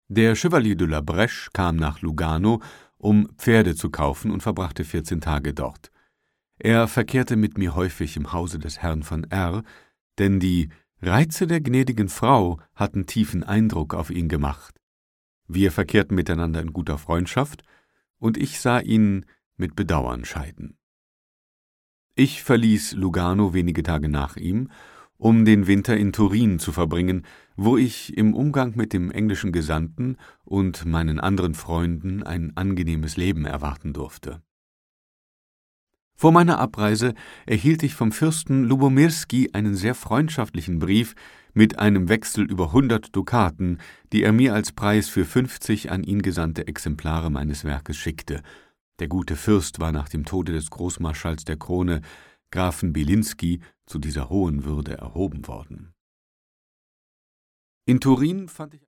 Der Chevalier de la Brèche kam nach Lugano, um Pferde zu kaufen, und verbrachte 14 Tage dort. Er verkehrte mit mir häufig im Hause des Herrn von R., denn die Reize der gnädigen Frau hatten tiefen Eindruck auf ihn gemacht. Wir verkehrten miteinander in guter Freundschaft, und ich sah ihn mit Bedauern scheiden. Ich verließ Lugano wenige Tage nach ihm, um den Winter in Turin zu verbringen, wo ich im Umgang mit dem englischen Gesandten und meinen anderen Freunden ein angenehmes Leben erwarten durfte. Vor meiner Abreise erhielt ich vom Fürsten Lubomirski einen sehr freundschaftlichen Brief mit einem Wechsel über 100 Dukaten, die er mir als Preis für 50 an ihn gesandte Exemplare meines Werkes schickte. Der gute Fürst war nach dem Tode des Großmarschalls der Krone, Grafen Bilinski, zu dieser hohen Würde erhoben worden. In Turin fand ich